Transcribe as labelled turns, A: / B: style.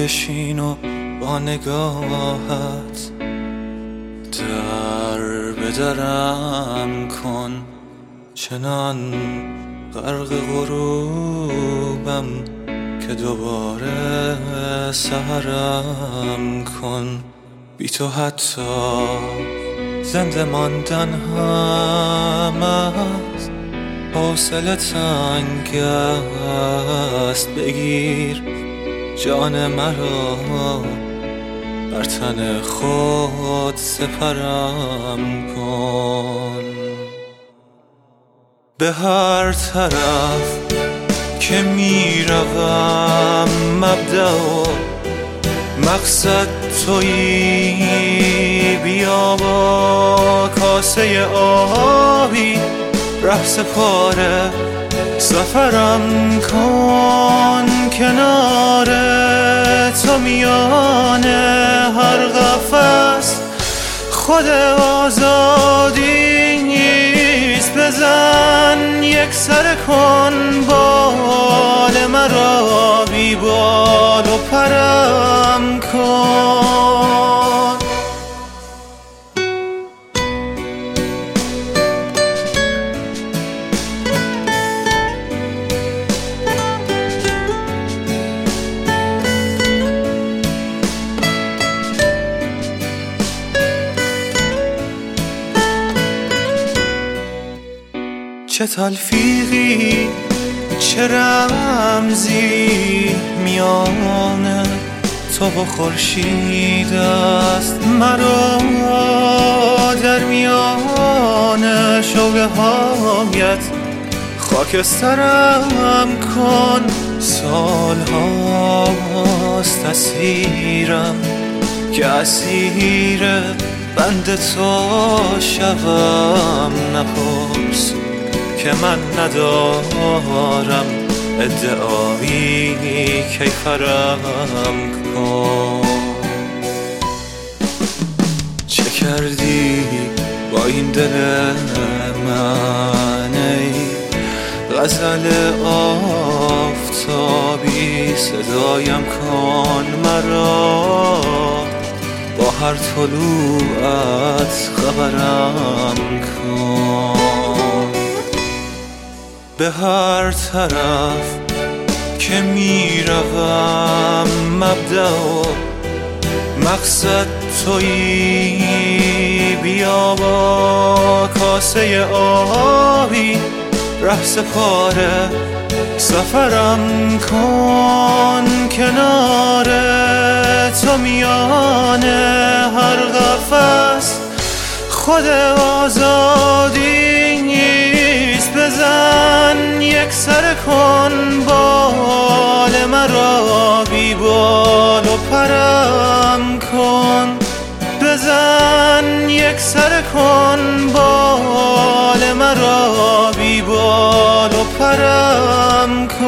A: بشین و با نگاهت در به درم کن، چنان غرق غروبم که دوباره سحرم کن. بی تو حتی زنده ماندن هم است، حوصله تنگ است. بگیر جان مرا، بر تن خود سپرم کن. به هر طرف که می روم مبدأ و مقصد تویی، بیا با کاسه آبی ره سپاره سفرم کن. کنار تو میان هر قفس خود آزادی نیست. بزن یک سر کن بال مرا، بی بال و پرم کن. چه تلفیقی چه رمزی میان تو و خورشید است. مرا در میان شوق هایت خاکسترم کن. سال هاست اسیرم که اسیر بند تو شوم. نپرس که من ندارم ادعایی، کیفرم کن. چه کردی با این دل من ای غزل آفتابی؟ صدایم کن مرا، با هر طلوعت خبرم کن. به هر طرف که می روم مبدأ و مقصد تویی، بیا با کاسه آبی ره سپاره سفرم کن. کنار تو میان هر قفس خود آزادی نیست. بزن یک سر کن بال مرا، بی بال و پرم کن. بزن یک سر کن بال مرا، بی بال و پرم کن.